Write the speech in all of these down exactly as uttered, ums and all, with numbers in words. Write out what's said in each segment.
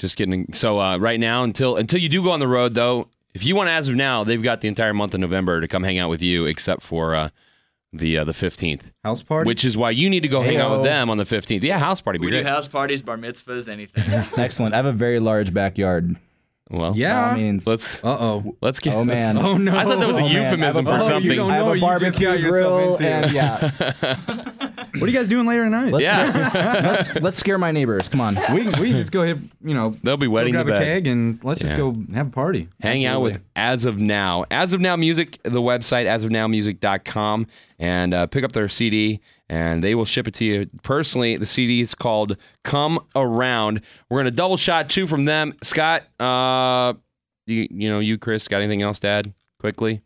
Just kidding. So uh, right now, until until you do go on the road, though, if you want As of Now, they've got the entire month of November to come hang out with you, except for uh, the uh, the fifteenth. House party? Which is why you need to go hang Heyo. out with them on the fifteenth. Yeah, house party. Be We great. do house parties, bar mitzvahs, anything. Excellent. I have a very large backyard. Well, Yeah. By all means. let's Uh-oh. let's get. Oh, man. Oh, no. I thought that was a Oh, man. euphemism I have for a- Oh, you something. don't I have know, a you just barbecue got yourself grill, into. and yeah. What are you guys doing later tonight? Let's, Yeah. scare, let's, let's scare my neighbors. Come on. We we just go ahead, you know, They'll be go wetting the grab a bed. keg and let's just Yeah. go have a party. Hang out with As of Now. As of Now Music, the website, as of now music dot com, and uh, pick up their C D, and they will ship it to you personally. The C D is called Come Around. We're going to double shot two from them. Scott, uh, you, you know, you, Chris, got anything else to add quickly?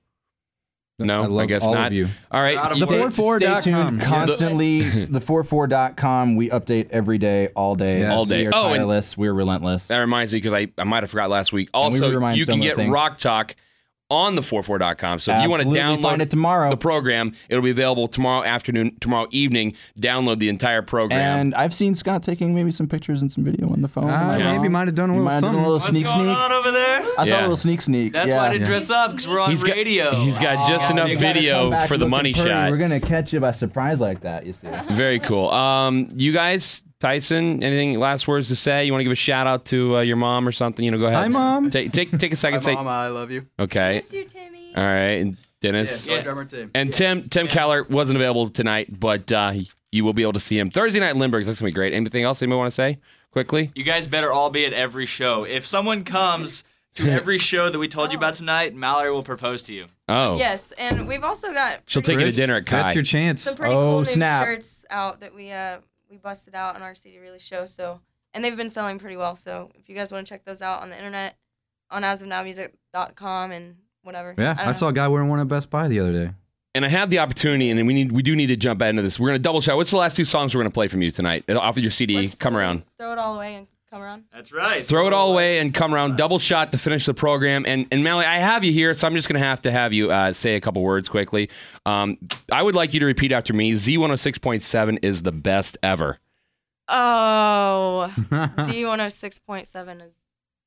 No, I love guess all not. of you. All right. Out of Stay- work. four four Stay dot com. tuned constantly. the four four dot com. We update every day, all day. Yes. All day. We are Oh, and- tireless. We're relentless. That reminds me because I, I might have forgot last week. And we Also, remind you can some of get the things. Rock Talk on the four four dot com. So if you want to Absolutely. download Find it tomorrow. the program, it'll be available tomorrow afternoon, tomorrow evening. Download the entire program. And I've seen Scott taking maybe some pictures and some video on the phone. Am I Uh, wrong? maybe might have done a You little might have done something. a little What's sneak going sneak. on over there? I saw Yeah. a little sneak sneak. That's yeah. why I didn't dress up, because we're on He's got- radio. he's got just Oh, enough You gotta video come back for the looking money pretty. shot. We're gonna catch you by surprise like that. You see. Very cool. Um, you guys, Tyson, anything last words to say? You want to give a shout out to uh, your mom or something? You know, go ahead. Hi, Mom. Take take take a second. Hi, say Mama, I love you. okay. Miss you, Timmy. All right, and Dennis. Yeah, Yeah. drummer Tim. And Tim, Tim Keller wasn't available tonight, but uh, you will be able to see him Thursday night at Lindbergh's. That's gonna be great. Anything else anybody want to say quickly? You guys better all be at every show. If someone comes to every show that we told you about tonight, Mallory will propose to you. Oh, Yes, and we've also got she'll pretty- take you to Chris, dinner at Kai. That's your chance. some pretty Oh, cool new snap. shirts out that we uh we busted out on our C D release show. So, and they've been selling pretty well. So, if you guys want to check those out on the internet, on as of now music dot com and whatever. Yeah, don't I know. saw a guy wearing one at Best Buy the other day. And I have the opportunity, and we need we do need to jump into this. We're gonna double shot. What's the last two songs we're gonna play from you tonight? Off of your C D. Let's Come throw- around. Throw it all away and come around. That's right. Throw it all away and come around. Double shot to finish the program. And and Mally, I have you here, so I'm just gonna have to have you uh, say a couple words quickly. Um, I would like you to repeat after me. Z one oh six point seven is the best ever. Oh, Z one oh six point seven is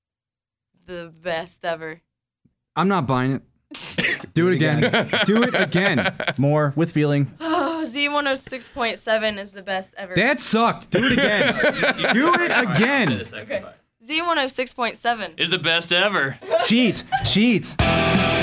the best ever. I'm not buying it. Do it again. Do it again. More with feeling. Oh, Z one oh six point seven is the best ever. That sucked. Do it again. Do it again. Okay. Z one oh six point seven. It's the best ever. Cheat. Cheat.